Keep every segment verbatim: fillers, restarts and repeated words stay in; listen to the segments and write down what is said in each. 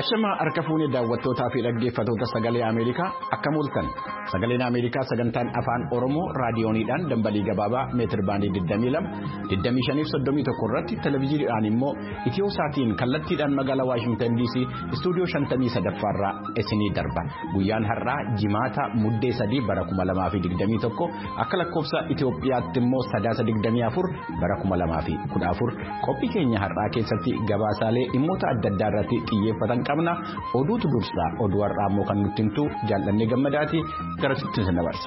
Ashama harka fuunee daawwattootaa fi dhaggeeffattoota sagalee Ameerikaa akka mul'atan sagaleen Ameerikaa sagantaan afaan Oromoo raadiyooniidhaan dambalii gabaabaa meetir baandii digdamii lama digdamii shanii fi soddomii tokko irratti televezyiiniidhaan immoo Itiyooosaatiin kallattiidhaan magaalaa Waashingtan D C istuudiyoo shantamii sadaffaarraa isinii darba guyyaan har'aa jimaata muddee sadii bara kuma lamaa fi digdamii tokko akka lakkoofsa Itiyoophiyaatti immoo sadaasa digdamii afur bara kuma lamaa fi kudha afur qophii keenya har'aa keessatti gabaasaalee dhimmoota adda addaa irratti xiyyeeffatan qabna oduutu dursaa oduu har'aa immoo kan nutti himtu jaallannee gammadaati gara sitti sin dabarsa.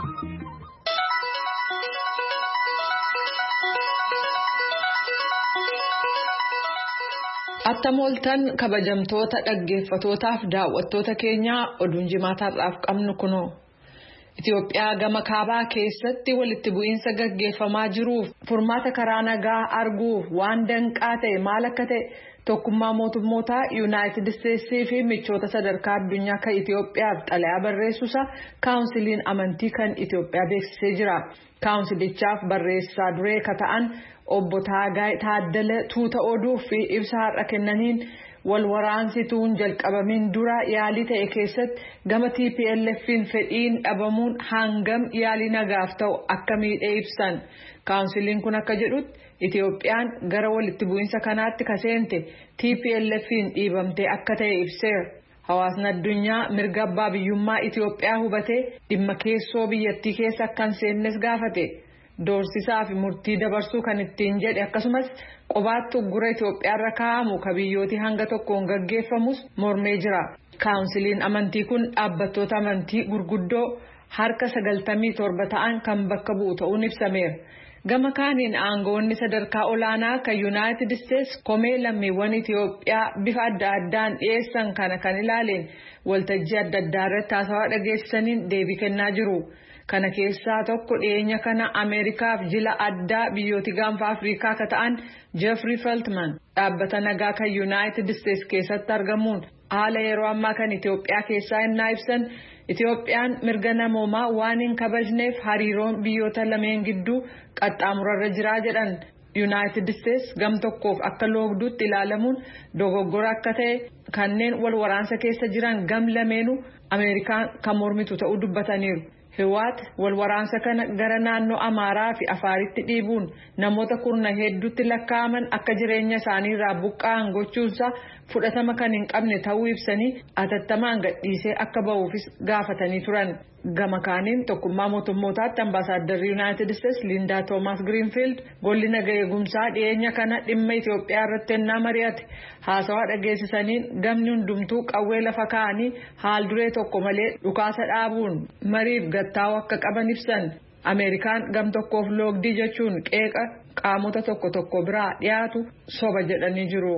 Attamoltan kabajamtoota dhaggeeffatootaaf daawwattoota keenyaa oduun jimaataadhaaf qabnu kunoo. Itoophiyaa gama kaabaa keessatti walitti bu'iinsa gaggeeffamaa jiruuf furmaata karaa nagaa arguuf waan danqaa ta'e maal akka ta'e tokkummaa mootummootaa Yuunaayitid Isteetsii fi michoota sadarkaa addunyaa kan Itoophiyaaf xalayaa barreessuusa kaawunsiliin amantii kan Itoophiyaa beeksisee jira. Kaawunsilichaaf barreessaa duree ka ta'an obbo Taagaay Taaddala tuuta oduu fi ibsa har'a kennaniin wal waraansituun jalqabamiin dura yaalii ta'e keessatti gama T P L F'n fedhiin dhabamuun hangam yaalii nagaaf ta'u akka miidhee ibsan. Kaawunsiliin kun akka jedhutti Itoophiyaan gara walitti bu'iinsa kanaatti kaseente T P L F'n dhiibamtee akka ta'e ibseera. Hawaasni addunyaa mirga abbaa biyyummaa Itoophiyaa hubatee dhimma keessoo biyyattii keessa akka hin seennes gaafate. Doorsisaa fi murtii dabarsuu kan ittiin jedhe akkasumas qobaattu gura Itoophiyaarra kaa'amu ka biyyooti hanga tokkoon gaggeeffamus mormee jira. Kaawunsiliin amantii kun dhaabbattoota amantii gurguddoo harka sagaltamii torba ta'an kan bakka bu'u ta'uun ibsameera. Gama kaaniin aangoonni sadarkaa olaanaa kan Yuunaayitid Isteets komee lammiiwwan Itoophiyaa bifa adda addaan dhiyeessan kana kan ilaaleen waltajjii adda addaa irratti haasawaa dhageessisaniin deebii kennaa jiru. Kana keessaa tokko dhiyeenya kana Ameerikaaf jila addaa biyyooti gaanfa Afrikaa ka ta'an Jeffrey Feltman dhaabbata nagaa kan Yuunaayitid Isteets keessatti argamuun haala yeroo ammaa kan Itoophiyaa keessaa innaa ibsan Itoophiyaan mirga namoomaa waan hin kabajneef hariiroon biyyoota lameen gidduu qaxxaamurarra jiraa jedhan. Yuunaayitid Isteets gam tokkoof akka loogduutti ilaalamuun dogoggora akka ta'e kanneen wal waraansa keessa jiran gam lameenu Ameerikaan kan mormitu ta'uu dubbataniiru. Hiwaat wal waraansa kana gara naannoo Amaaraa fi Afaaritti dhiibuun namoota kurna hedduutti lakkaa'aman akka jireenya isaanii irraa buqqa'an gochuunsa fudhatama kan hin qabne ta'uu ibsanii atattamaan gadhiisee akka ba'uufis gaafatanii turan. Gama kaaniin tokkummaa mootummootaatti ambaasaaddarri Yuunaayitid Isteets Lindaa Toomaas Giriinfiild golli naga eegumsaa dhiyeenya kana dhimma Itoophiyaa irratti ennaa mari'ate haasawaa dhageessisaniin gamni hundumtuu qawwee lafa kaa'anii haal duree tokko malee dhukaasa dhaabuun mariif gattaa'uu akka qaban ibsan. Ameerikaan gam tokkoof loogdii jechuun qeeqa qaamota tokko tokko biraa dhiyaatu soba jedhanii jiru.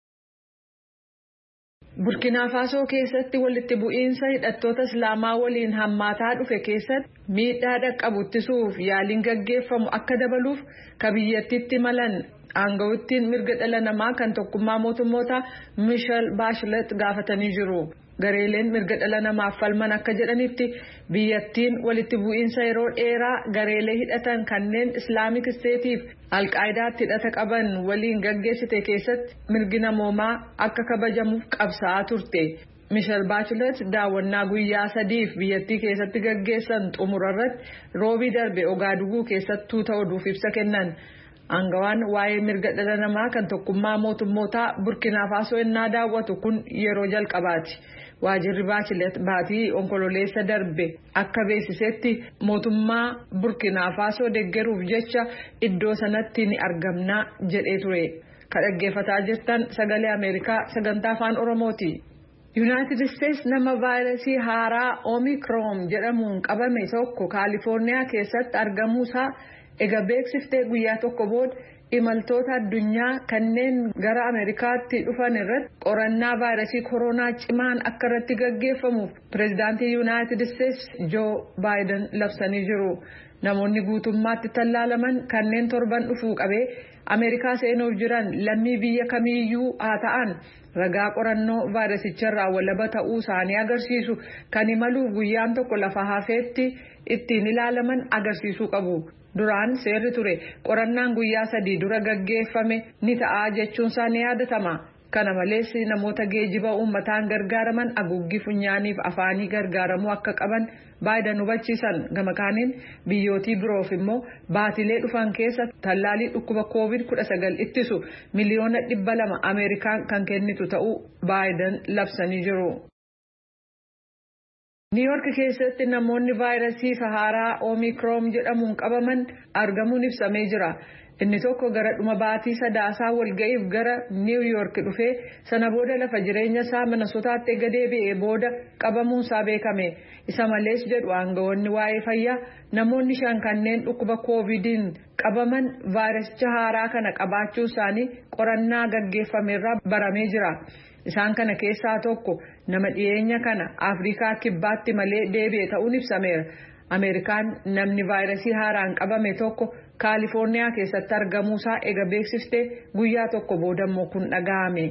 Burkina Faso keessatti walitti bu'iinsa hidhattoota Islaamaa waliin hammaataa dhufe keessatti miidhaa dhaqqabu ittisuuf yaaliin gaggeeffamu akka dabaluuf ka biyyattiitti malan aangawittiin mirga dhala namaa kan tokkummaa mootummoota Michelle Bachelet gaafatanii jiru. Gareeleen mirga dhala namaaf falman akka jedhanitti biyyattiin walitti bu'iinsa yeroo dheeraa gareelee hidhatan kanneen Islaamik Isteetiif Alqaayidaatti hidhata qaban waliin gaggeessite keessatti mirgi namoomaa akka kabajamuuf qabsaa'aa turte. Michelle Bachelet daawwannaa guyyaa sadiif biyyattii keessatti gaggeessan xumurarratti roobii darbe Ogaaduguu keessatti tuuta oduuf ibsa kennan. Aangawaan waa'ee mirga dhala namaa kan tokkummaa mootummootaa Burkina Faso ennaa daawwatu kun yeroo jalqabaati. Waajirri Bachelet baatii onkololeessa darbe akka beeksisetti mootummaa Burkina Faso deeggaruuf jecha iddoo sanatti ni argamna jedhee ture. Kan dhaggeeffataa jirtan sagalee Ameerikaa sagantaa afaan Oromooti. Yuunaayitid Isteets nama vaayirasii haaraa Omicron jedhamuun qabame tokko Kaalifoorniyaa keessatti argamuusaa ega beeksiftee guyyaa tokko booda imaltoota addunyaa kanneen gara Ameerikaatti dhufan irratti qorannaa vaayirasii koronaa cimaan akka irratti gaggeeffamuuf pireezidaantii Yuunaayitid Isteets Joo Baayiden labsanii jiru. Namoonni guutummaatti tallaalaman kanneen torban dhufuu qabee Ameerikaa seenuuf jiran lammii biyya kamiiyyuu haa ta'an ragaa qorannoo vaayirasicharraa walaba ta'uu isaanii agarsiisu kan imaluuf guyyaan tokko lafa hafeetti ittiin ilaalaman agarsiisuu qabu. Duraan seerri ture qorannaan guyyaa sadii dura gaggeeffame ni ta'a jechuun isaa ni yaadatama. Kana malees namoota geejjiba uummataan gargaaraman haguuggii funyaaniif afaanii gargaaramuu akka qaban Baayiden hubachiisan. Gama kaaniin biyyootii biroof immoo baatilee dhufan keessa tallaalii dhukkuba koovid kudha sagal ittisu miliyoona dhibba lama Ameerikaan kan kennitu ta'uu Baayiden labsanii jiru. New York keessatti namoonni vaayirasii haaraa Omicron jedhamuun qabaman argamuun ibsamee jira. Inni tokko gara dhuma baatii sadaasaa walga'iif gara New York dhufee sana booda lafa jireenya isaa Minnesotaatti eega deebi'ee booda qabamuun isaa beekame. Isa malees jedhu aangawoonni waa'ee fayyaa namoonni shan kanneen dhukkuba koovidiin qabaman vaayirasicha haaraa kana qabaachuu isaanii qorannaa gaggeeffameerraa baramee jira. Isaan kana keessaa tokko nama dhiyeenya kana Afrikaa kibbaatti malee deebi'e ta'uun ibsameera. Ameerikaan namni vaayirasii haaraan qabame tokko Kaalifoorniyaa keessatti argamuusaa eega beeksiftee guyyaa tokko boodammoo kun dhaga'ame.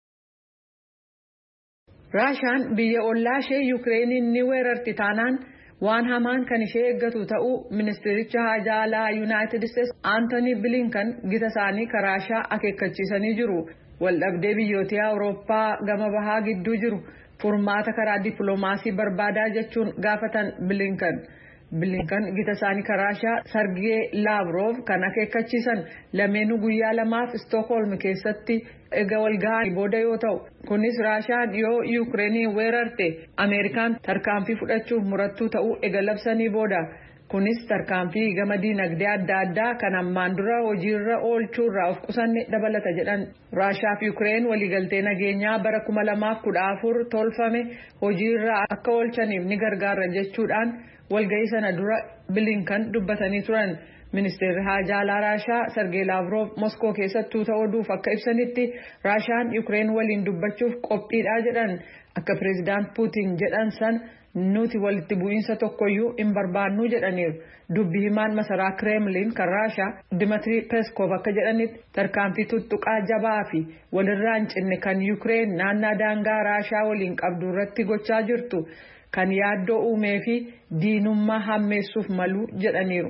Raashaan biyya ollaa ishee Yukireeniin ni weerarti taanaan waan hamaan kan ishee eeggatu ta'uu ministeericha haajaa alaa Yuunaayitid Isteetsi Aantoonii Bilinkan gita isaanii Raashaa akeekkachiisanii jiru. Waldhabdee biyyoota Awurooppaa gama bahaa gidduu jiru furmaata karaa dippiloomaasii barbaadaa jechuun gaafatan Bilinkan. Bilinkan gita isaanii Raashaa Sargee Laavrov kan akeekkachiisan lameenuu guyyaa lamaaf Stookholm keessatti eega walga'anii booda yoo ta'u kunis Raashaan yoo Yukireeniin weerarte Ameerikaan tarkaanfii fudhachuuf murattuu ta'uu eega labsanii booda. Kunis tarkaanfii gama diinagdee adda addaa kan ammaan dura hojiirra oolchuurraa of qusanne dabalata jedhan. Raashaa fi Yuukireen waliigaltee nageenyaa bara kuma lamaaf kudha afur tolfame hojiirra akka oolchaniif ni gargaara jechuudhaan walga'ii sana dura Bilinkan dubbatanii turan. Ministeerri haajaa alaa Raashaa Sargee Laavrov Moskoo keessatti ta'uudhuuf akka ibsanitti Raashaan Yuukireen waliin dubbachuuf qophiidha jedhan. Akka pireezidaant Puutiin jedhan san nuti walitti bu'iinsa tokkoyyuu hin barbaannu jedhaniiru. Dubbi himaan masaraa Kremlin kan Raashaa Dimitri Peskov akka jedhanitti tarkaanfii tuttuqaa jabaa fi walirraa hin cinne kan Yuukireen naannaa daangaa Raashaa waliin qabdu irratti gochaa jirtu kan yaaddoo uumee fi diinummaa hammeessuuf malu jedhaniiru.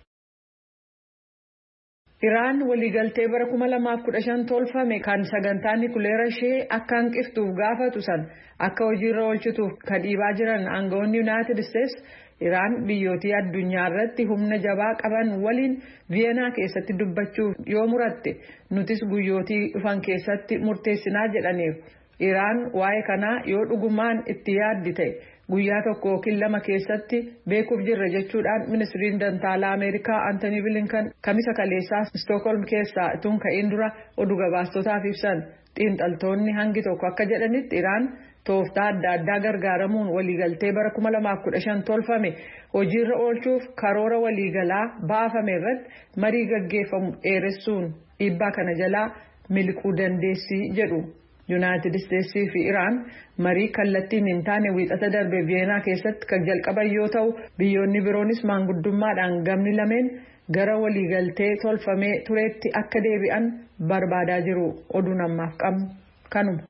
Iraan waliigaltee bara kuma lamaaf kudha shan tolfame kan sagantaa nikuleera ishee akka hanqiftuuf gaafatu san akka hojiirra oolchituuf kan dhiibaa jiran aangawoonni Yuunaayitid Isteetsi Iraan biyyootii addunyaa irratti humna jabaa qaban waliin Viyeenaa keessatti dubbachuuf yoo muratte nutis guyyootii dhufan keessatti murteessinaa jedhaniiru. Iraan waa'ee kanaa yoo dhugumaan itti yaaddi ta'e guyyaa tokko yookiin lama keessatti beekuuf jirra jechuudhaan ministiriin dantaalaa Ameerikaa Aantoonii Bilinkan kamisa kaleessaa Stookholm keessaa ituun ka'een dura oduu gabaastotaaf ibsan. Xiinxaltoonni hangi tokko akka jedhanitti Iraan tooftaa adda addaa gargaaramuun waliigaltee bara kuma lamaaf kudha shan tolfame hojiirra oolchuuf karoora waliigalaa baafame irratti marii gaggeeffamu dheeressuun dhiibbaa kana jalaa miliquu dandeessi jedhu. Yuunaayitid Isteetsii fi Iraan marii kallattiin hin taane wiixata darbe Viyeenaa keessatti kan jalqaban yoo ta'u biyyoonni biroonis maanguddummaadhaan gamni lameen gara waliigaltee tolfamee tureetti akka deebi'an barbaadaa jiru. Oduun ammaaf qabnu kanuma.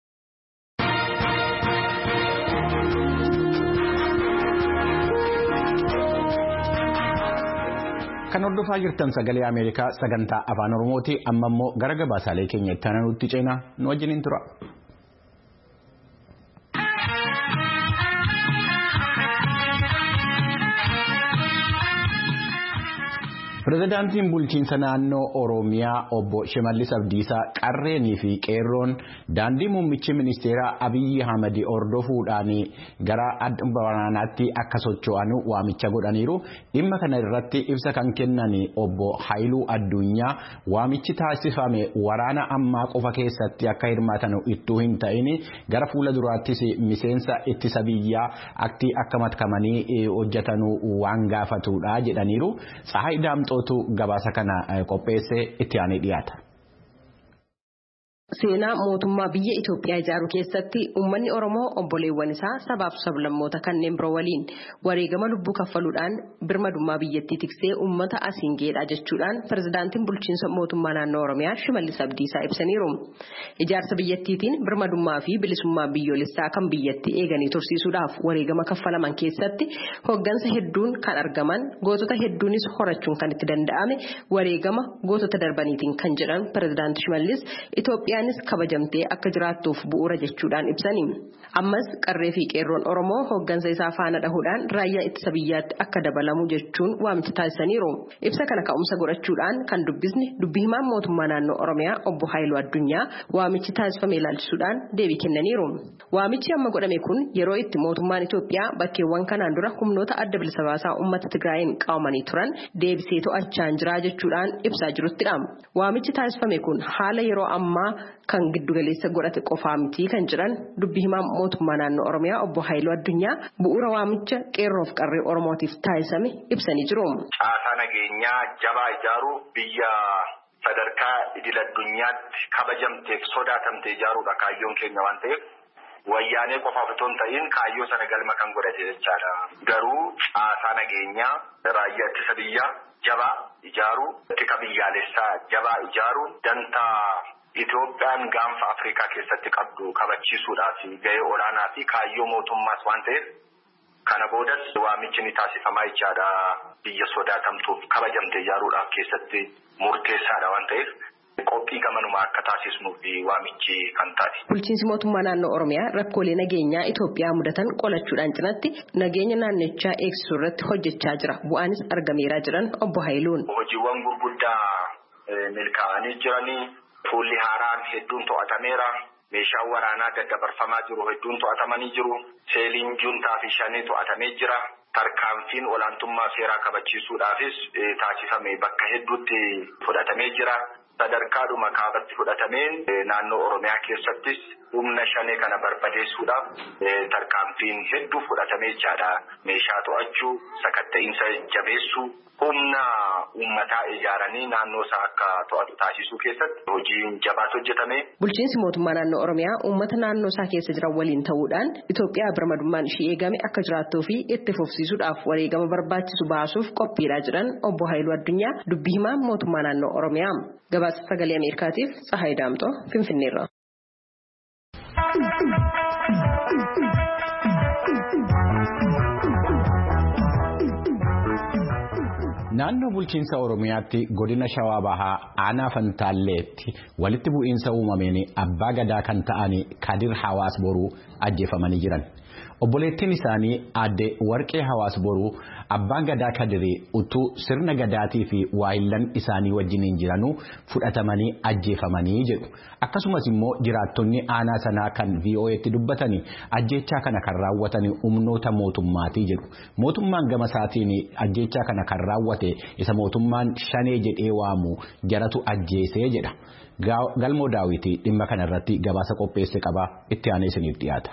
Kan hordofaa jirtan sagalee Ameerikaa sagantaa afaan Oromooti. Amma immoo gara gabaasaalee keenya itti aanutti ceenaa nu wajjiniin tura. Pireezidaantiin bulchiinsa naannoo Oromiyaa obbo Shimallis Abdiisaa qarreenii fi qeerroon daandii muummichi ministeeraa Abiyyi Ahmad hordofuudhaan gara waraanaatti akka socho'an waamicha godhaniiru. Dhimma kana irratti ibsa kan kennan obbo Haayiluu Addunyaa waamichi taasifame waraana ammaa qofa keessatti akka hirmaatan ittuu hin ta'in gara fuula duraattis miseensa ittisa biyyaa aktii akka matkamanii hojjetan waan gaafatudha jedhaniiru. Tsahaay Daamxoo gabaasa kana qopheessee itti aanee dhiyaata. Seenaa mootummaa biyya Itoophiyaa ijaaruu keessatti uummanni Oromoo obboleewwan isaa sabaaf sablammoota kanneen biroo waliin wareegama lubbuu kaffaluudhaan birmadummaa biyyattii tiksee uummata asiin geedhaa jechuudhaan pireezidaantiin bulchiinsa mootummaa naannoo Oromiyaa Shimallis Abdiisaa ibsaniiru. Ijaarsa biyyattiitiin birmadummaa fi bilisummaa biyyoolessaa kan biyyattii eeganii tursiisuudhaaf wareegama kaffalaman keessatti hoggansa hedduun kan argaman gootota hedduunis horachuun kan itti danda'ame wareegama gootota darbaniitiin kan jedhan pireezidaantii Shimallis Itoophiyaa Itoophiyaanis kabajamtee akka jiraattuuf bu'uura jechuudhaan ibsani. Ammas qarree fi qeerroon Oromoo hooggansa isaa faana dhahuudhaan raayyaa ittisa biyyaatti akka dabalamu jechuun waamicha taasisaniiru. Ibsa kana ka'umsa godhachuudhaan kan dubbisni dubbii himaan mootummaa naannoo Oromiyaa obbo Haayiluu Addunyaa waamichi taasifame ilaalchisuudhaan deebii kennaniiru. Waamichi amma godhame kun yeroo itti mootummaan Itoophiyaa bakkeewwan kanaan dura humnoota adda bilisa baasaa uummata Tigraayin qabamanii turan deebisee to'achaa jira jechuudhaan ibsaa jiruttidha. Waamichi taasifame kun haala yeroo ammaa kan giddugaleessa godhate qofaa miti kan jiran dubbii himaan mootummaa naannoo Oromiyaa obbo Haayiluu Addunyaa bu'uura waamicha qeerroof qarree Oromootiif taasifame ibsanii jiru. Caasaa nageenyaa jabaa ijaaruu biyya sadarkaa idil addunyaatti kabajamteef sodaatamtee ijaaruudha kaayyoon keenya waan ta'eef wayyaanee qofaaf otoo hin ta'in kaayyoo sana galma kan godhate jechaadha. Garuu caasaa nageenyaa raayyaa ittisa biyyaa jabaa ijaaruu tika biyyaalessaa jabaa ijaaruu dantaa Itoophiyaan gaanfa Afrikaa keessatti qabdu kabachiisuudhaaf gahee olaanaa fi kaayyoo mootummaas waan ta'eef kana boodas waamichi ni taasifamaa jechaadha. Biyya sodaatamtuuf kabajamtee ijaaruudhaaf keessatti murteessaadha waan ta'eef qophii gamanumaa akka taasisnuuf waamichi kan taate. Bulchiinsi mootummaa naannoo Oromiyaa rakkoolee nageenyaa Itoophiyaa mudatan qolachuudhaan cinatti nageenya naannichaa eegsisuu irratti hojjechaa jira. Bu'aanis argameeraa jiran obbo Haayiluun. Hojiiwwan gurguddaa milkaa'anii jiranii. Fuulli haaraan hedduun to'atameera. Meeshaan waraanaa daddabarfamaa jiru hedduun to'atamanii jiru. Seeliin juntaa fi shanii to'atamee jira. Tarkaanfiin olaantummaa seeraa kabachiisuudhaafis taasifame bakka hedduutti fudhatamee jira. Sadarkaadhuma kaabatti fudhatameen naannoo Oromiyaa keessattis humna shanee kana barbadeessuudhaaf tarkaanfiin hedduu fudhatamee jira. Meeshaa to'achuu, sakatta'insa jabeessuu, humna uummataa ijaaranii naannoo isaa akka to'atu taasisuu keessatti hojiin jabaatu hojjetame. Bulchiinsi mootummaa naannoo Oromiyaa uummata naannoo isaa keessa jiran waliin ta'uudhaan Itoophiyaa birmadummaan ishee eegame akka jiraattuu fi itti fufsiisuudhaaf wareegama barbaachisu baasuuf qophiidhaa jiran obbo Haayiluu Addunyaa dubbii himaa mootummaa naannoo Oromiyaa. Gabaasa sagalee Ameerikaatiif Tsahaay Daamtoo Finfinneerra. Naannoo bulchiinsa Oromiyaatti godina Shawaa Bahaa aanaa Fantaalleetti walitti bu'iinsa uumameen abbaa gadaa kan ta'an Kadir Hawaas Boruu ajjeefamanii jiran. Obboleettiin isaanii aadde Warqee Hawaas Boruu abbaan gadaa Kadirii utuu sirna gadaatii fi waayillan isaanii wajjiniin jiranuu fudhatamanii ajjeefamanii jedhu. Akkasumas immoo jiraattonni aanaa sanaa kan V O A'tti dubbatanii ajjechaa kana kan raawwatanii humnoota mootummaatii jedhu. Mootummaan gama isaatiin ajjechaa kana kan raawwate isa mootummaan shanee jedhee waamu jaratu ajjeesee jedha. Galmoo Daawwitii dhimma kana irratti gabaasa qopheesse qaba itti aanee isiniif dhiyaata.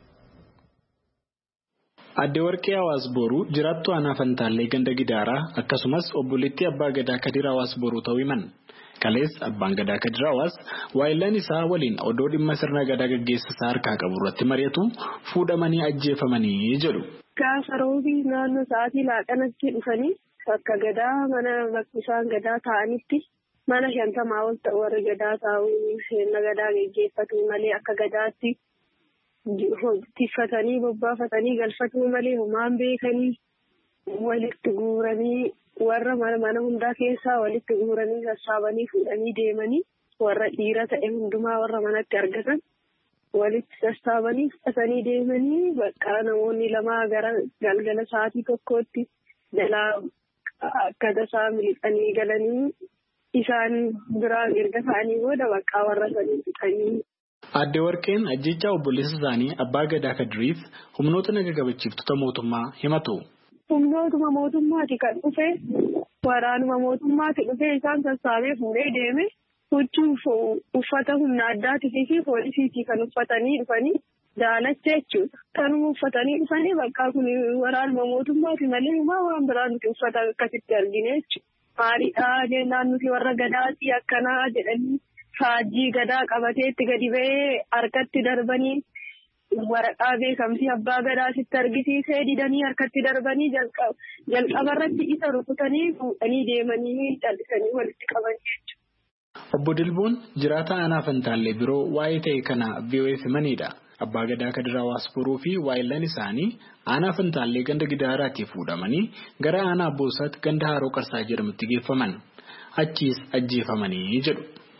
Aadde Warqee Hawaas Boruu jiraattu aanaa Fantaallee ganda Gidaaraa akkasumas obboleettii abbaa gadaa Kadir Hawaas Boruu ta'uu himan. Kalees abbaan gadaa Kadir Hawaas waayillan isaa waliin odoo dhimma sirna gadaa gaggeessisaa harkaa qabu irratti mari'atu fuudhamanii ajjeefamanii jedhu. Gaafa roobii naannoo sa'aatii laaqanatti dhufanii bakka gadaa mana isaan gadaa ta'anitti mana shantamaa ol ta'u warri gadaa taa'uu sirna gadaa gaggeeffatu malee akka gadaatti. Tiffatanii bobbaafatanii galfatuu malee homaan beekanii walitti guuranii warra mana hundaa keessaa walitti guuranii sassaabanii fuudhanii deemanii warra dhiira ta'e hundumaa warra manatti argatan walitti sassaabanii fudhatanii deemanii bakka namoonni lamaa gara galgala sa'aatii tokkootti jalaa akka tasaa miliqanii galanii isaan biraa erga ta'anii booda bakka warra sanii fixanii. Aadde Warqeen ajjechaa obboleessa isaanii abbaa gadaa Kadiriif humnoota naga kabachiiftota mootummaa himatu. Humnootuma mootummaati kan dhufe waraanuma mootummaati dhufe isaan sassaabee fuudhee deeme huccuu uffata humna addaatii fi poolisiitii kan uffatanii dhufanii daalacha jechuudha. Kanuma uffatanii dhufanii bakka kun waraanuma mootummaati malee waan biraa nuti uffata akkasitti argine jechuudha. Maaliidhaa jennaan nuti warra gadaati akkanaa jedhanii. Faajjii gadaa qabateetti gadi ba'ee harkatti darbanii waraqaa beekamtii abbaa gadaa sitti argisiisee didanii harkatti darbanii jalqabarratti isa rukutanii fuudhanii deemanii callisanii walitti qabanii jechuudha. Obbo Dilboon jiraata aanaa Fantaallee biroo waa'ee ta'e kana V O F himanidha. Abbaa gadaa Kadir Hawaas Boruu fi waayillan isaanii aanaa Fantaallee ganda Gidaaraatti fuudhamanii gara aanaa Boosaatti ganda Haroo Qarsaa jedhamutti geeffaman. Achiis ajjeefamanii jedhu.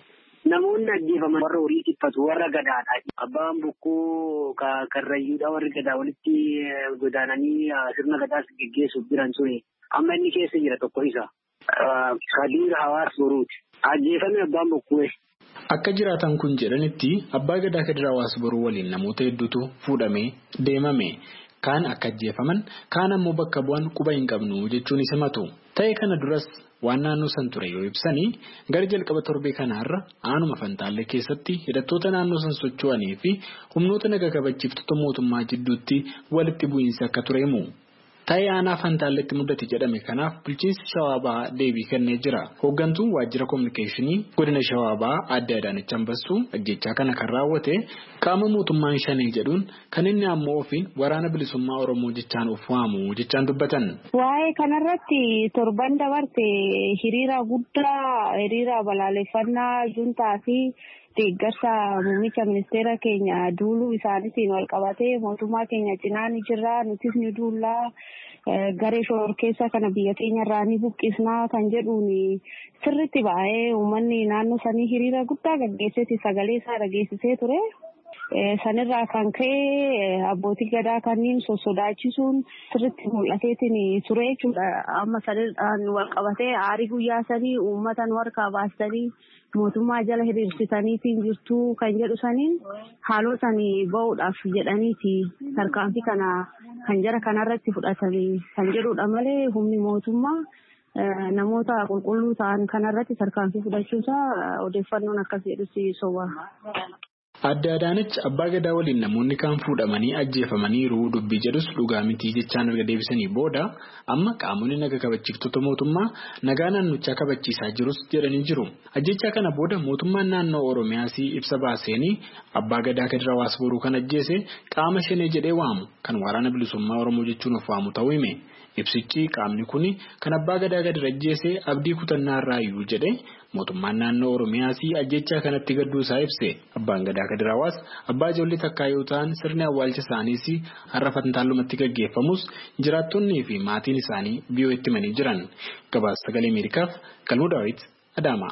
namoonni ajjeefaman warra horii tiffatu warra gadaadha. Abbaan bokkuu karrayyuudha warri gadaa walitti godaananii sirna gadaas geggeessuuf jiran ture. Amma inni keessa jira tokko isa. Kadiir Hawaas Boruuti. Ajjeefame abbaan bokkuu. Akka jiraatan kun jedhanitti abbaa gadaa Kadir Hawaas Boruu waliin namoota hedduutu fuudhamee deemame. Kaan akka ajjeefaman kaan ammoo bakka bu'an quba hin qabnu jechuun isa matu. Ta'e kana duras waan naannoo san ture yoo ibsanii gara jalqaba torbee kanaarra aanuma Fantaallee keessatti hidhattoota naannoo san socho'anii fi humnoota naga kabachiiftota mootummaa jidduutti walitti bu'iinsi akka ture himu. Ta'e aanaa Fantaalleetti mudate jedhame kanaaf bulchiinsi Shawaa Bahaa deebii kennee jira. Hooggantuun waajjira kominikeeshinii godina Shawaa Bahaa Aadde Adaanech Ambassuu ajjechaa kana kan raawwate qaama mootummaan shanee jedhuun kan inni ammoo ofiin waraana bilisummaa Oromoo jechaan of waamu jechaan dubbatan. Waa'ee kanarratti torban dabarte hiriira guddaa hiriira balaaleffannaa juntaa fi deeggarsa muummicha ministeera keenya duuluu isaaniitiin wal qabatee mootummaa keenya cinaa ni jirra nutis ni duullaa garee shororkeessa kana biyya keenya irraa ni buqqisnaa kan jedhuun sirriitti baay'ee uummanni naannoo sanii hiriira guddaa gaggeesseeti sagalee isaa dhageessisee ture. Sanirraa kan ka'e abbootii gadaa kanneen sossodaachisuun sirriitti mul'ateetiin ture jechuudha. Amma sanirraan wal qabatee aarii guyyaa sanii uummata nu harkaa baasanii mootummaa jala hiriirsitaniitiin jirtuu kan jedhu saniin haaloo sanii bahuudhaaf jedhaniiti tarkaanfii kana kan jara kanarratti fudhatanii kan jedhudha malee humni mootummaa namoota qulqulluu ta'an kanarratti tarkaanfii fudhachuusaa odeeffannoon akkas jedhusi soba. Aadde Adaanech abbaa gadaa waliin namoonni kaan fuudhamanii ajjeefamaniiru dubbii jedhus dhugaa mitii jechaan erga deebisanii booda amma qaamonni naga kabachiiftota mootummaa nagaa naannichaa kabachiisaa jirus jedhanii jiru. Ajjechaa kana booda mootummaan naannoo Oromiyaas ibsa baaseenii abbaa gadaa Kadir Hawaas Boruu kan ajjeese qaama shanee jedhee waamu kan waraana bilisummaa Oromoo jechuun of waamu ta'uu hime. Ibsichi qaamni kun kan abbaa gadaa Kadir ajjeese abdii kutannaa irraayyuu jedhee mootummaan naannoo Oromiyaas ajjechaa kanatti gadduusaa ibse. Abbaan gadaa Kadir Hawaas abbaa ijoollee takkaa yoo ta'an sirni awwaalcha isaaniis har'a Fantaallumatti gaggeeffamus jiraattonnii fi maatiin isaanii biyyoo itti himanii jiran. Gabaasa Sagalee Ameerikaaf Galmuu Daawit Adaamaa.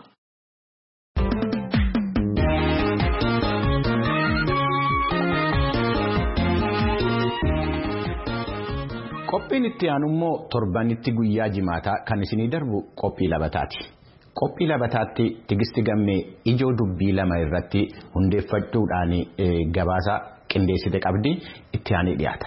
Qophiin itti aanu immoo torbanitti guyyaa jimaataa kan isinii darbu qophii labataati. Qophii labataatti Tigisti Gammee ijoo dubbii lama irratti hundeeffachuudhaan gabaasa qindeessite qabdi itti aanee dhiyaata.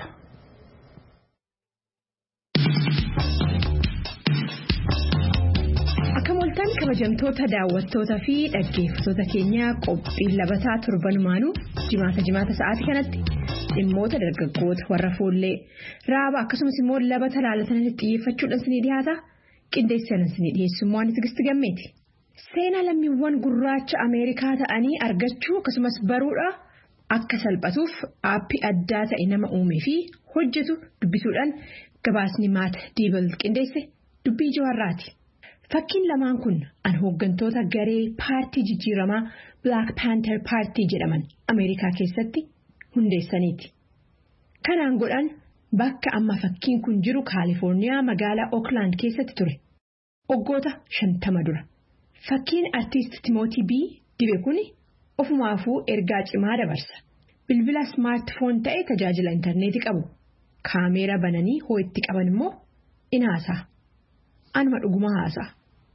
Akka moltaan kabajamtoota daawwattoota fi dhaggeeffattoota keenyaa qophii labataa torbanumaanuu jimaata jimaata sa'aatii kanatti dhimmoota dargaggoota warra foollee raaba akkasumas immoo labata laalatan xiyyeeffachuudhaan isinii dhiyaata. Qindeessanii isinii dhiyeessummaa waan Tigisti Gammeeti. Seenaa lammiiwwan gurraacha Ameerikaa ta'anii argachuu akkasumas baruudha akka salphatuuf aappii addaa ta'e nama uumee fi hojjetu dubbisuudhaan gabaasni maata diibal qindeesse dubbii jawaarraati. Fakkiin lamaan kun an hooggantoota garee paartii jijjiiramaa Black Panther Party jedhaman Ameerikaa keessatti hundeessaniiti. Kanaan godhan bakka amma fakkiin kun jiru Kaalifoorniyaa magaalaa Oakland keessatti ture. Waggoota shantama dura. Fakkiin artiist Timothy B. Dibe kun ofumaafuu ergaa cimaa dabarsa. Bilbila smartphone ta'e tajaajila intarneetii qabu. Kaameera bananii hoo itti qaban immoo in haasaa. Anuma dhuguma haasaa.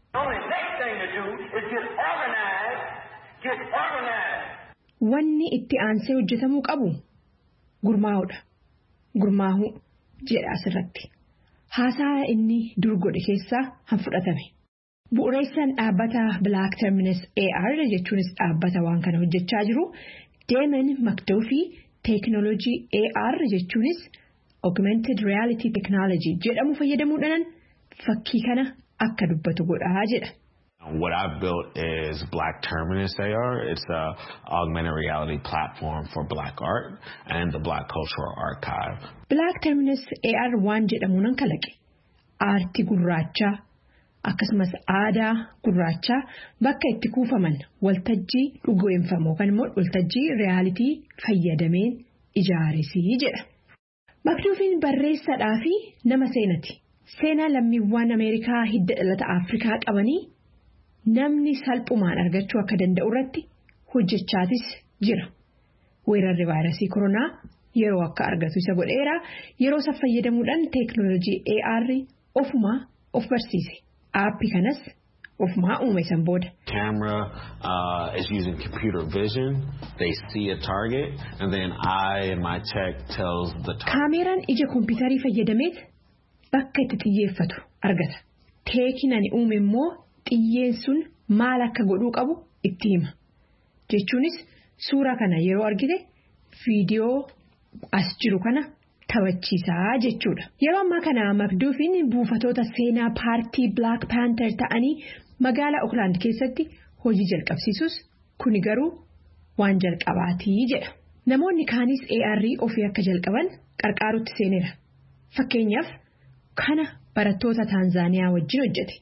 Wanni itti aansee hojjetamuu qabu gurmaa'uudha. Gurmaa'uu jedha asirratti. Haasaa inni dur godhe keessaa han fudhatame. Bu'uureessaan dhaabbata Black Terminus A R jechuunis dhaabbata waan kana hojjechaa jiru Damon McDuffie Technology A R jechuunis Augmented Reality Technology jedhamu fayyadamuudhaan fakkii kana akka dubbatu godhaa jedha. What I've built is Black Terminus A R. It's a augmented reality platform for Black art and the Black Cultural Archive. Black Terminus A R waan jedhamuun an kalaqe. Aartii gurraachaa akkasumas aadaa gurraachaa bakka itti kuufaman waltajjii dhugoomfamoo kan immoo waltajjii realitii fayyadameen ijaaresii jedha. Makduufiin barreessaadhaa fi nama seenati. Seenaa lammiiwwan Ameerikaa hidda dhalata Afrikaa qabanii namni salphumaan argachuu akka danda'u irratti hojjechaatis jira. Weerarri vaayirasii koronaa yeroo akka argatu isa godheera. Yeroo isa fayyadamuudhaan teeknooloojii A R ofumaa of barsiise. Aappii kanas ofumaa uume san booda. Camera uh, is using computer vision. They see a target and then I and my tech tells the target. Kaameraan ija kompiitarii fayyadameet bakka itti xiyyeeffatu argata. Teekiin ani uume immoo xiyyeen sun maal akka godhuu qabu itti hima. Jechuunis suuraa kana yeroo argite viidiyoo as jiru kana taphachiisaa jechuudha. Yeroo ammaa kana Macduufiin buufatoota seenaa paartii Black Panther ta'anii magaalaa Oakland keessatti hojii jalqabsiisus kuni garuu waan jalqabaatii jedha. Namoonni kaanis A R ofii akka jalqaban qarqaarutti seeneera. Fakkeenyaaf kana barattoota Taanzaaniyaa wajjin hojjete.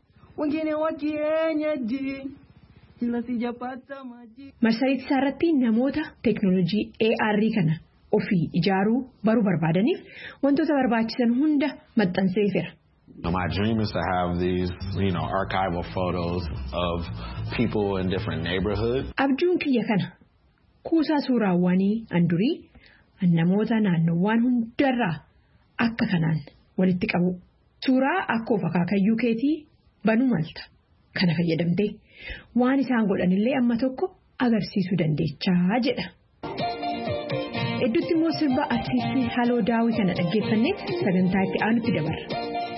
Marsariitii isaarratti namoota teeknooloojii A R kana ofii ijaaruu baruu barbaadaniif wantoota barbaachisan hunda maxxanseefera. My dream is to have these, you know, archival photos of people in different neighborhoods. Abjuun kiyya kana kuusaa suuraawwanii andurii namoota naannowwan hundarraa akka kanaan walitti qabu. Suuraa akkoo akaakayyuu keetii banuu malta. Kana fayyadamtee waan isaan godhanillee amma tokko agarsiisuu dandeechaa jedha. Edduutti immoo sirba artiistii Haloo Daawii kana dhaggeeffannee sagantaa itti aanutti dabarra.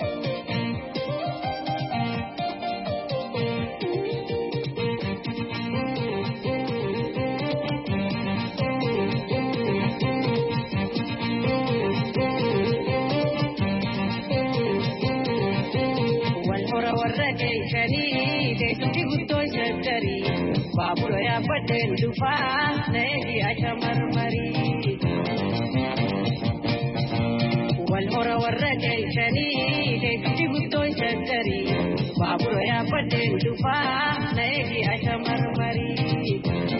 Baabura yaa baddeen dhufaa neeji acha marmarii. Wal hora warra keeysanii keeysiti guttoo shaggarii. Baabura yaa baddeen dhufaa neeji acha marmarii.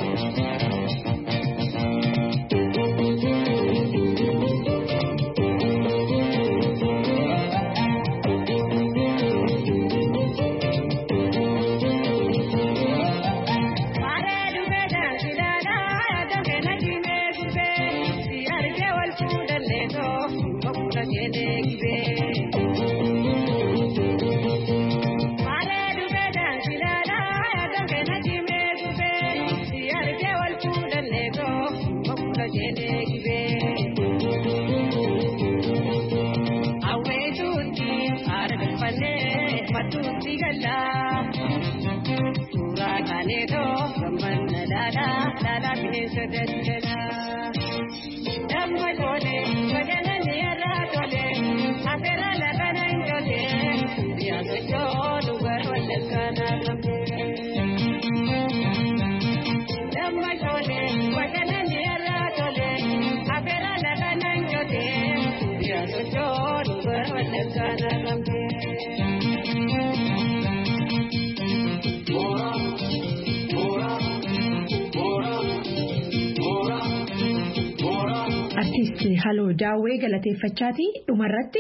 Artiistii Haloo Daawwee galateeffachaatii dhumarratti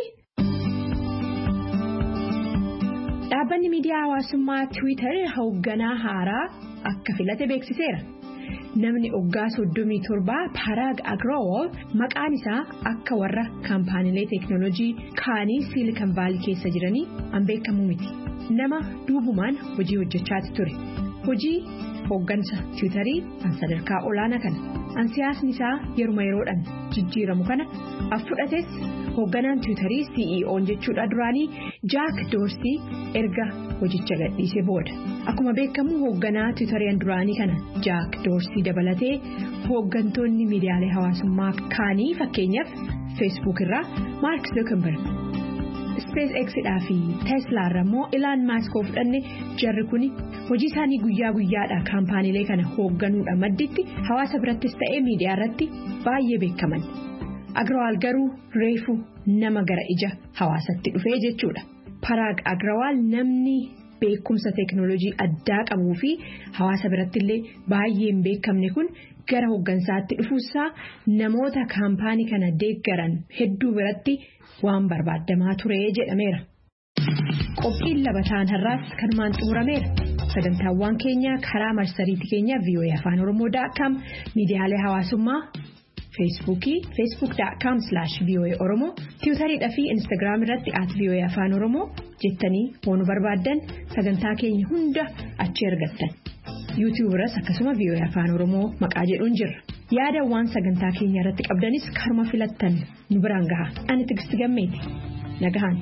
dhaabbanni miidiyaa hawaasummaa Twitter hoogganaa haaraa akka filate beeksiseera. Namni oggaa soddomii torbaa Parag Agrawal maqaan isaa akka warra kaampaaniilee teeknooloojii kaanii Siilikan Vaalii keessa jiranii an beekamu miti. Nama duubumaan hojii hojjechaati ture. Hojii hooggansa Twitterii an sadarkaa olaanaa kana. An siyaasni isaa yeruma yeroodhaan jijjiiramu kana affudhates hoogganaan Twitterii C E O jechuudha duraanii Jack Dorsey erga hojicha gadhiisee booda. Akkuma beekamu hoogganaa Twitteriin duraanii kana Jack Dorsey dabalatee hooggantoonni miidiyaalee hawaasummaa kaanii fakkeenyaaf Facebook irraa Mark Zuckerberg, SpaceX dhaa fi Tesla irraa immoo Elon Musk fudhanne jarri kuni hojii isaanii guyyaa guyyaadhaa kaampaaniilee kana hoogganuudha madditti hawaasa birattis ta'ee miidiyaa irratti baay'ee beekaman. Agrawal garuu reefu nama gara ija hawaasatti dhufee jechuudha. Parag Agrawal namni beekumsa teeknooloojii addaa qabuu fi hawaasa biratti illee baay'ee hin beekamne kun gara hooggansaatti dhufuusaa namoota kaampaanii kana deeggaran hedduu biratti waan barbaadamaa ture jedhameera. Qophiin labataan har'aas kanumaan xumurameera. sagantaawwan keenya karaa marsariitii keenya v o a afaan oromoo dot com miidiyaalee hawaasummaa feesbuukii facebook dot com slash v o a oromoo tiwutarii fi instagram irratti at v o a afaan oromoo jettanii waan barbaaddan sagantaa keenya hunda achi argattan yuutiyuub irras akkasuma v o a afaan oromoo maqaa jedhuun jirra yaadawwan sagantaa keenya irratti qabdanis karma filattan nu biraan gaha ani Tigisti Gammeeti nagahan.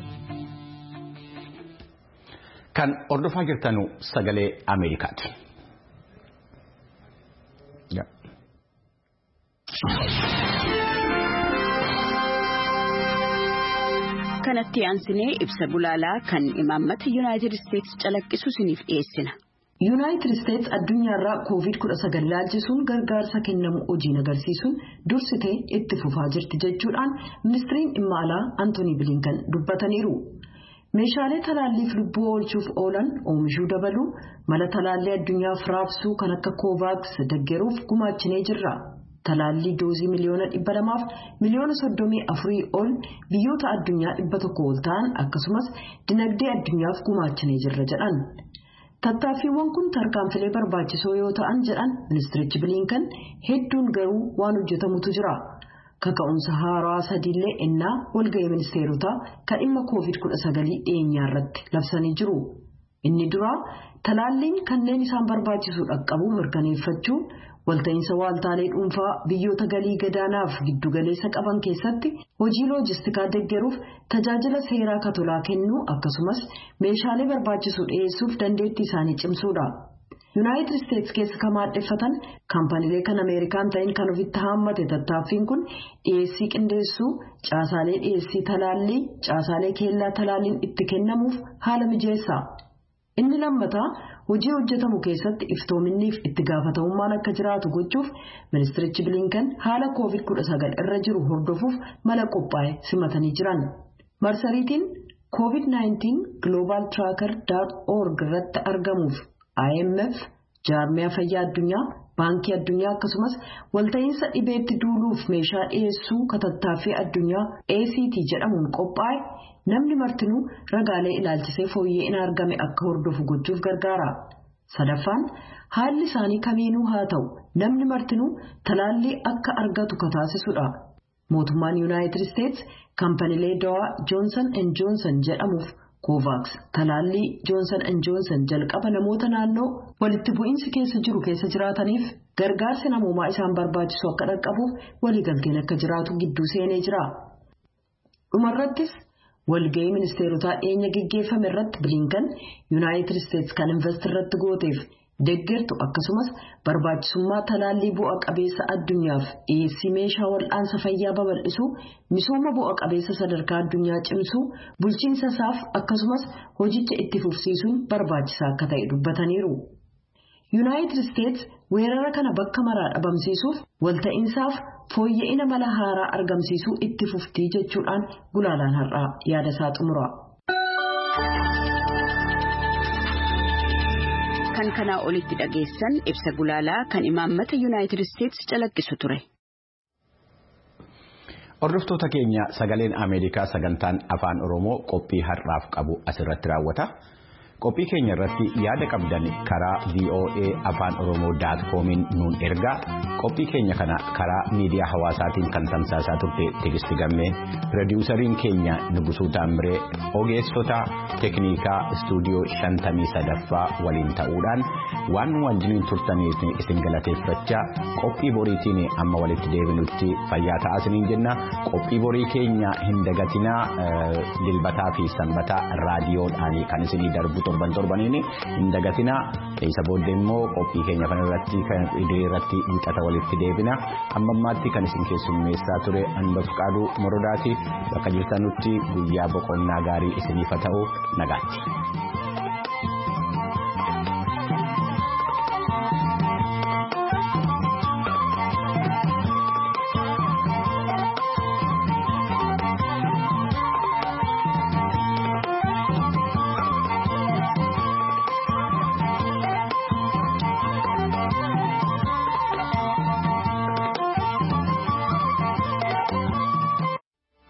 Kan hordofaa jirtanu sagalee Ameerikaati. Kanatti aansinee ibsa bulaalaa kan imaammata Yuunaayitid Isteetsi calaqqisu isiniif dhiyeessina. Yuunaayitid Isteetsi addunyaarraa koovid kudha sagal ilaalchisuun gargaarsa kennamu hojiin agarsiisuun dursitee itti fufaa jirti jechuudhaan ministiriin dhimma alaa Antoonii Bilinkan dubbataniiru. Meeshaalee talaalliif lubbuu oolchuuf oolan oomishuu dabaluu mala talaallii addunyaaf raabsuu kan akka Kovaaks deeggaruuf gumaachinee jirra. Talaallii doozii miliyoona dhibba lamaaf miliyoona soddomii afurii ol biyyoota addunyaa dhibba tokko ol ta'an akkasumas dinagdee addunyaaf gumaachinee jirra jedhan. Tattaaffiiwwan kun tarkaanfilee barbaachisoo yoo ta'an jedhan ministirichi Bilinkan hedduun garuu waan hojjetamutu jira. Kaka'umsa haaraa sadiillee ennaa walga'ii ministeerotaa kan dhimma koovid kudha sagalii dhiyeenyaa irratti labsanii jiru. Inni duraa talaalliin kanneen isaan barbaachisu dhaqqabuu mirkaneeffachuu walta'iinsa waaltaalee dhuunfaa biyyoota galii gadaanaaf giddugaleessa qaban keessatti hojii loojistikaa deeggaruuf tajaajila seeraa katolaa kennuu akkasumas meeshaalee barbaachisu dhiyeessuuf dandeettii isaanii cimsuudha. Yuunaayitid Isteetsi keessa kan maadheffatan kaampaniilee kan Ameerikaan ta'in kan ofitti haammate tattaaffiin kun dhiyeessii qindeessuu caasaalee dhiyeessii talaallii caasaalee keellaa talaalliin itti kennamuuf haala mijeessa. Inni lammataa hojii hojjetamu keessatti iftoominniif itti gaafatamummaan akka jiraatu gochuuf ministirichi Bilinkan haala koovid kudha sagal irra jiru hordofuuf mala qophaa'e simatanii jiran. Marsariitiin covid nineteen global tracker dot org irratti argamuuf I M F, Jaarmiyaa Fayyaa Addunyaa, Baankii Addunyaa akkasumas walta'iinsa dhibeetti duuluuf meeshaa dhiyeessuu katattaaffii addunyaa A C T jedhamuun qophaa'e namni martinuu ragaalee ilaalchisee fooyya'ina argame akka hordofu gochuuf gargaara. Sadaffaan haalli isaanii kamiinuu haa ta'u namni martinuu talaallii akka argatu kataasisudha. Mootummaan Yuunaayitid Isteetsi kaampaniilee dawaa Joonsan and Joonsan jedhamuuf Kovaaks talaallii Joonsan and Joonsan jalqaba namoota naannoo walitti bu'iinsi keessa jiru keessa jiraataniif gargaarsi namoomaa isaan barbaachisu akka dhaqqabuuf waliigalteen akka jiraatu gidduu seenee jira. Dhumarrattis walga'ii ministeerotaa dhiyeenya gaggeeffame irratti Bilinkan Yuunaayitid Isteetsi kan invest irratti gooteef deeggartu akkasumas barbaachisummaa talaallii bu'a qabeessa addunyaaf dhiyeessii meeshaa wal'aansa fayyaa babal'isuu misooma bu'a qabeessa sadarkaa addunyaa cimsuu bulchiinsa isaaf akkasumas hojicha itti fufsiisuun barbaachisaa akka ta'e dubbataniiru. Yuunaayitid Isteetsi weerara kana bakka maraa dhabamsiisuuf walta'iinsaaf fooyya'ina mala haaraa argamsiisuu itti fuftii jechuudhaan gulaalaan har'aa yaada isaa xumura. Kan kanaa olitti dhageessan ibsa gulaalaa kan imaammata Yuunaayitid Isteetsi calaqqisu ture. Hordoftoota keenya sagaleen Ameerikaa sagantaan afaan Oromoo qophii har'aaf qabu asirratti raawwata. Qophii keenya irratti yaada qabdan karaa v o a afaan oromoo dot com nuun ergaa. Qophii keenya kana karaa miidiyaa hawaasaatiin kan tamsaasaa turte Tigisti Gammee, pirodiwusariin keenya Nugusuu Taamiree, ogeessota teeknikaa istuudiyoo shantamii sadaffaa waliin ta'uudhaan waan wajjiniin turtaniif isin galateeffachaa qophii boriitiin amma walitti deebinutti fayyaa ta'aa isiniin jenna. Qophii borii keenya hin dagatinaa dilbataa fi sanbataa raadiyoodhaan kan isinii darbu torban torbaniin hin dagatinaa. Isa booddee immoo qophii keenya kana irratti kan idee irratti wixata walitti deebina. Amma ammaatti kan isin keessummeessaa ture Anbafqaaduu Morodaati. Bakka jirtanutti guyyaa boqonnaa gaarii isiniif haa ta'u nagaatti.